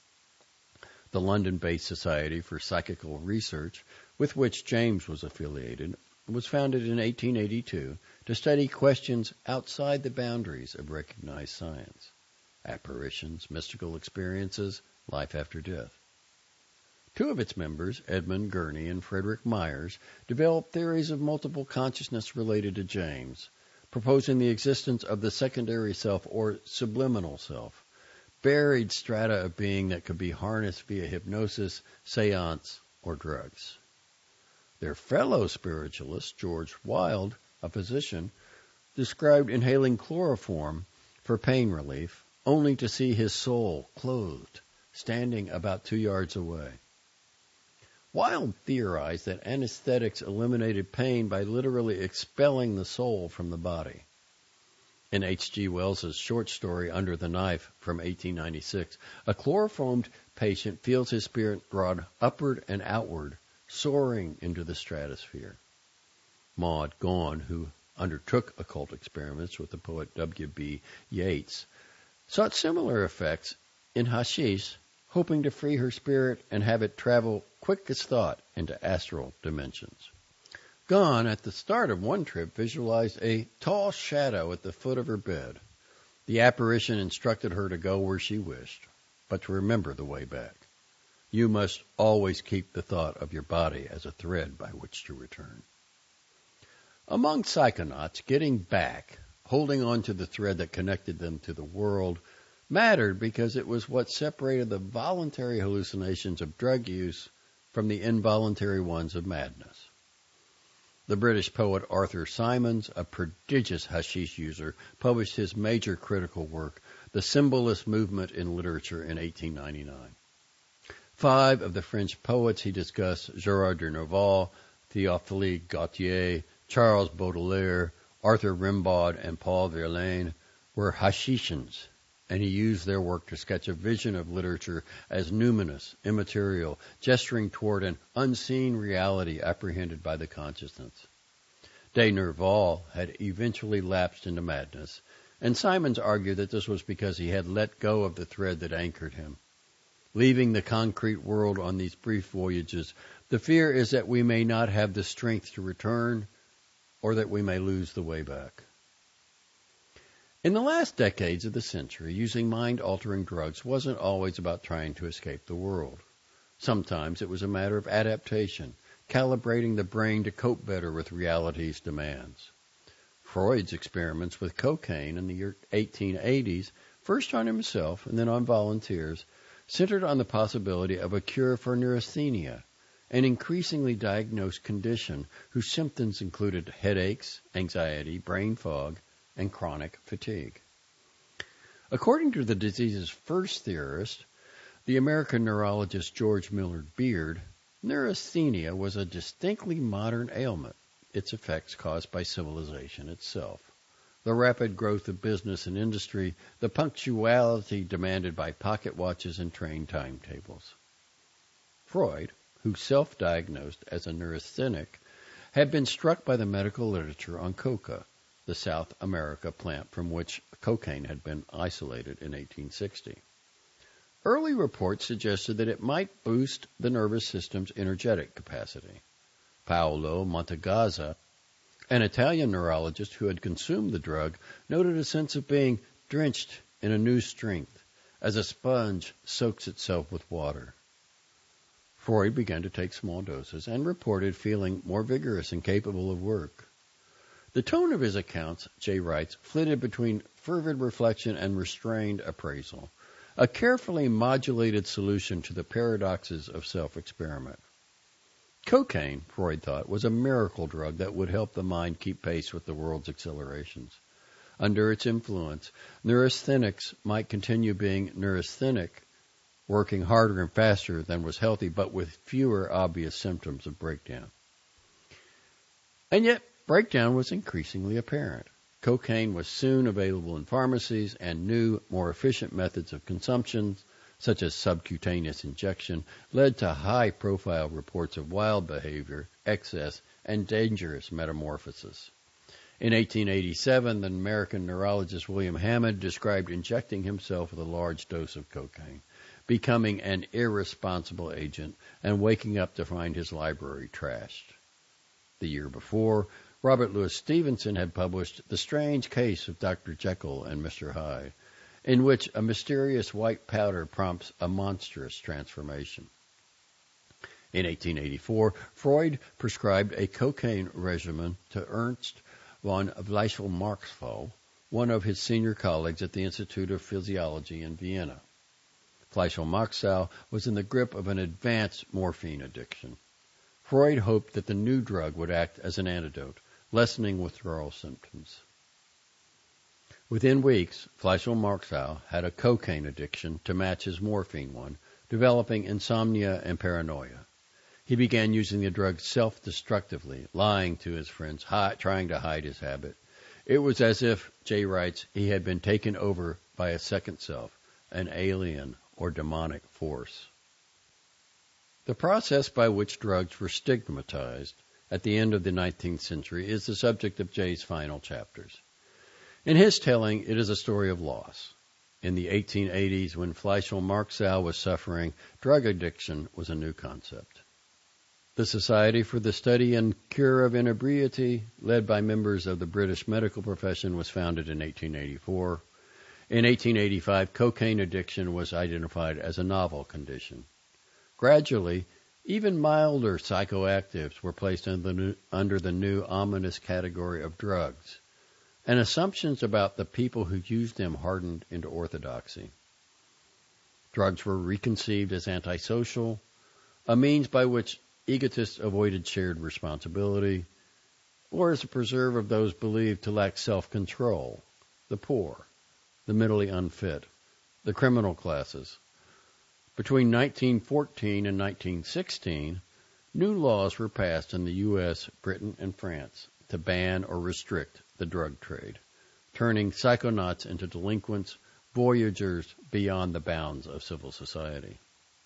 The London-based Society for Psychical Research, with which James was affiliated, was founded in 1882 to study questions outside the boundaries of recognized science. Apparitions, mystical experiences, life after death. Two of its members, Edmund Gurney and Frederick Myers, developed theories of multiple consciousness related to James, proposing the existence of the secondary self or subliminal self, buried strata of being that could be harnessed via hypnosis, seance, or drugs. Their fellow spiritualist, George Wilde, a physician, described inhaling chloroform for pain relief, only to see his soul clothed, standing about 2 yards away. Wilde theorized that anesthetics eliminated pain by literally expelling the soul from the body. In H.G. Wells's short story Under the Knife from 1896, a chloroformed patient feels his spirit drawn upward and outward, soaring into the stratosphere. Maud Gonne, who undertook occult experiments with the poet W.B. Yeats, sought similar effects in hashish, hoping to free her spirit and have it travel quick as thought into astral dimensions. Gonne, at the start of one trip, visualized a tall shadow at the foot of her bed. The apparition instructed her to go where she wished, but to remember the way back. You must always keep the thought of your body as a thread by which to return. Among psychonauts, getting back, holding on to the thread that connected them to the world, mattered because it was what separated the voluntary hallucinations of drug use from the involuntary ones of madness. The British poet Arthur Symons, a prodigious hashish user, published his major critical work, The Symbolist Movement in Literature, in 1899. 5 of the French poets he discussed, Gérard de Nerval, Théophile Gautier, Charles Baudelaire, Arthur Rimbaud, and Paul Verlaine, were hashishans, and he used their work to sketch a vision of literature as numinous, immaterial, gesturing toward an unseen reality apprehended by the consciousness. De Nerval had eventually lapsed into madness, and Symons argued that this was because he had let go of the thread that anchored him. Leaving the concrete world on these brief voyages, the fear is that we may not have the strength to return, or that we may lose the way back. In the last decades of the century, using mind-altering drugs wasn't always about trying to escape the world. Sometimes it was a matter of adaptation, calibrating the brain to cope better with reality's demands. Freud's experiments with cocaine in the 1880s, first on himself and then on volunteers, centered on the possibility of a cure for neurasthenia, an increasingly diagnosed condition whose symptoms included headaches, anxiety, brain fog, and chronic fatigue. According to the disease's first theorist, the American neurologist George Millard Beard, neurasthenia was a distinctly modern ailment, its effects caused by civilization itself. The rapid growth of business and industry, the punctuality demanded by pocket watches and train timetables. Freud, who self-diagnosed as a neurasthenic, had been struck by the medical literature on coca, the South America plant from which cocaine had been isolated in 1860. Early reports suggested that it might boost the nervous system's energetic capacity. Paolo Montagazza, an Italian neurologist who had consumed the drug, noted a sense of being drenched in a new strength, as a sponge soaks itself with water. Freud began to take small doses and reported feeling more vigorous and capable of work. The tone of his accounts, Jay writes, flitted between fervid reflection and restrained appraisal, a carefully modulated solution to the paradoxes of self-experiment. Cocaine, Freud thought, was a miracle drug that would help the mind keep pace with the world's accelerations. Under its influence, neurasthenics might continue being neurasthenic, working harder and faster than was healthy, but with fewer obvious symptoms of breakdown. And yet, breakdown was increasingly apparent. Cocaine was soon available in pharmacies, and new, more efficient methods of consumption, such as subcutaneous injection, led to high-profile reports of wild behavior, excess, and dangerous metamorphosis. In 1887, the American neurologist William Hammond described injecting himself with a large dose of cocaine, becoming an irresponsible agent, and waking up to find his library trashed. The year before, Robert Louis Stevenson had published The Strange Case of Dr. Jekyll and Mr. Hyde, in which a mysterious white powder prompts a monstrous transformation. In 1884, Freud prescribed a cocaine regimen to Ernst von Fleischl-Marxloh, one of his senior colleagues at the Institute of Physiology in Vienna. Fleischl-Marxloh was in the grip of an advanced morphine addiction. Freud hoped that the new drug would act as an antidote, lessening withdrawal symptoms. Within weeks, Fleischl-Marxloh had a cocaine addiction to match his morphine one, developing insomnia and paranoia. He began using the drug self-destructively, lying to his friends, trying to hide his habit. It was as if, Jay writes, he had been taken over by a second self, an alien or demonic force. The process by which drugs were stigmatized at the end of the 19th century is the subject of Jay's final chapters. In his telling, it is a story of loss. In the 1880s, when Fleischl-Marxloh was suffering, drug addiction was a new concept. The Society for the Study and Cure of Inebriety, led by members of the British medical profession, was founded in 1884. In 1885, cocaine addiction was identified as a novel condition. Gradually, even milder psychoactives were placed under the new ominous category of drugs, and assumptions about the people who used them hardened into orthodoxy. Drugs were reconceived as antisocial, a means by which egotists avoided shared responsibility, or as a preserve of those believed to lack self-control, the poor, the mentally unfit, the criminal classes. Between 1914 and 1916, new laws were passed in the U.S., Britain, and France to ban or restrict the drug trade, turning psychonauts into delinquents, voyagers beyond the bounds of civil society.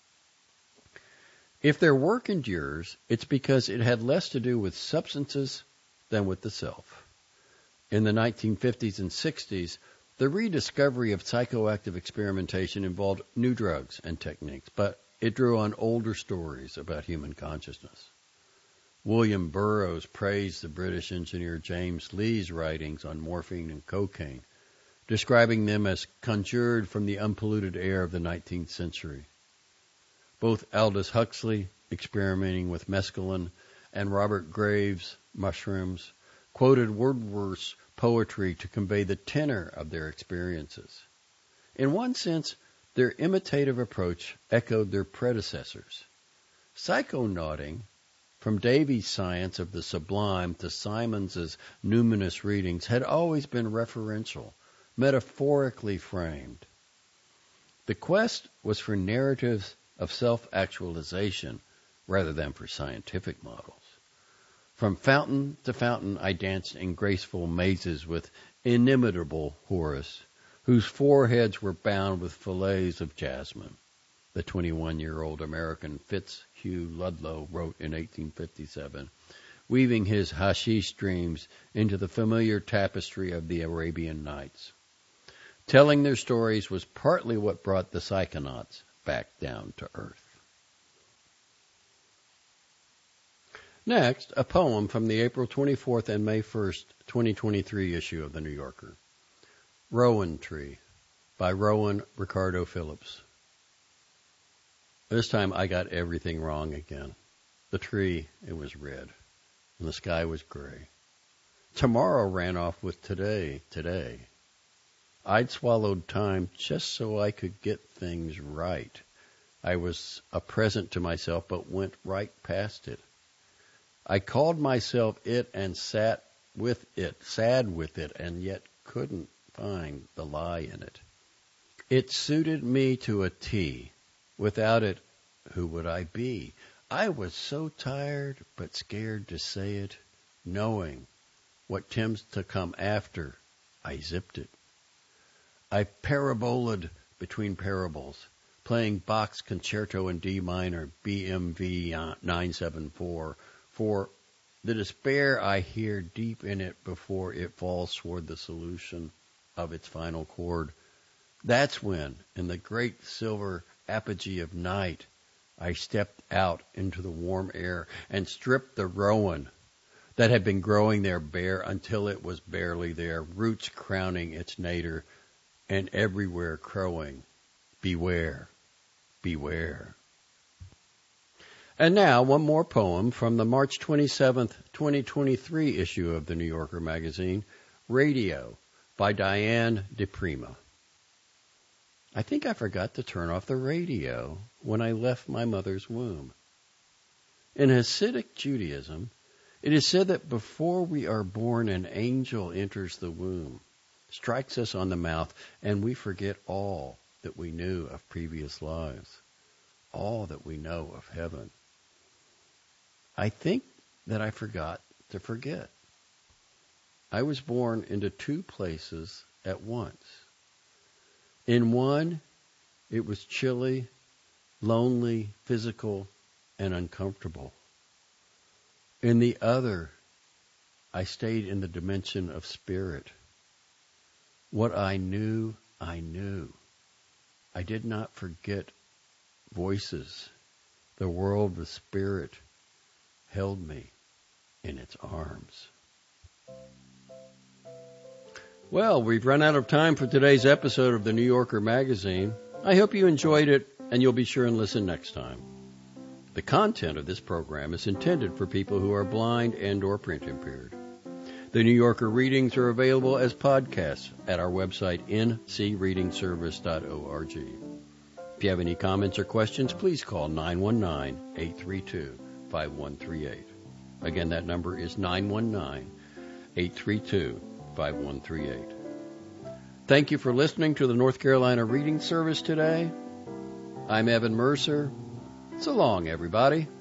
If their work endures, it's because it had less to do with substances than with the self. In the 1950s and 60s, the rediscovery of psychoactive experimentation involved new drugs and techniques, but it drew on older stories about human consciousness. William Burroughs praised the British engineer James Lee's writings on morphine and cocaine, describing them as conjured from the unpolluted air of the 19th century. Both Aldous Huxley, experimenting with mescaline, and Robert Graves, mushrooms, quoted Wordsworth's poetry to convey the tenor of their experiences. In one sense, their imitative approach echoed their predecessors. Psychonauting, from Davies' science of the sublime to Simons's numinous readings, had always been referential, metaphorically framed. The quest was for narratives of self-actualization rather than for scientific models. From fountain to fountain I danced in graceful mazes with inimitable Horace, whose foreheads were bound with fillets of jasmine, the 21-year-old American Fitzhugh Ludlow wrote in 1857, weaving his hashish dreams into the familiar tapestry of the Arabian Nights. Telling their stories was partly what brought the psychonauts back down to earth. Next, a poem from the April 24th and May 1st, 2023 issue of The New Yorker. Rowan Tree by Rowan Ricardo Phillips. This time I got everything wrong again. The tree, it was red, and the sky was gray. Tomorrow ran off with today. I'd swallowed time just so I could get things right. I was a present to myself, but went right past it. I called myself it and sat with it, sad with it, and yet couldn't find the lie in it. It suited me to a T. Without it, who would I be? I was so tired, but scared to say it, knowing what Tim's to come after. I zipped it. I paraboled between parables, playing Bach's Concerto in D minor, BMV 974, for the despair I hear deep in it before it falls toward the solution of its final chord. That's when, in the great silver apogee of night, I stepped out into the warm air and stripped the rowan that had been growing there bare until it was barely there, roots crowning its nadir, and everywhere crowing, beware, beware. And now, one more poem from the March 27th, 2023 issue of the New Yorker magazine, Radio, by Diane DePrima. I think I forgot to turn off the radio when I left my mother's womb. In Hasidic Judaism, it is said that before we are born, an angel enters the womb, strikes us on the mouth, and we forget all that we knew of previous lives, all that we know of heaven. I think that I forgot to forget. I was born into two places at once. In one, it was chilly, lonely, physical, and uncomfortable. In the other, I stayed in the dimension of spirit. What I knew, I knew. I did not forget voices. The world of spirit held me in its arms. Well, we've run out of time for today's episode of the New Yorker magazine. I hope you enjoyed it, and you'll be sure and listen next time. The content of this program is intended for people who are blind and or print impaired. The New Yorker readings are available as podcasts at our website, ncreadingservice.org. If you have any comments or questions, please call 919-832-5138. Again, that number is 919-832-5138. Thank you for listening to the North Carolina Reading Service today. I'm Evan Mercer. So long, everybody.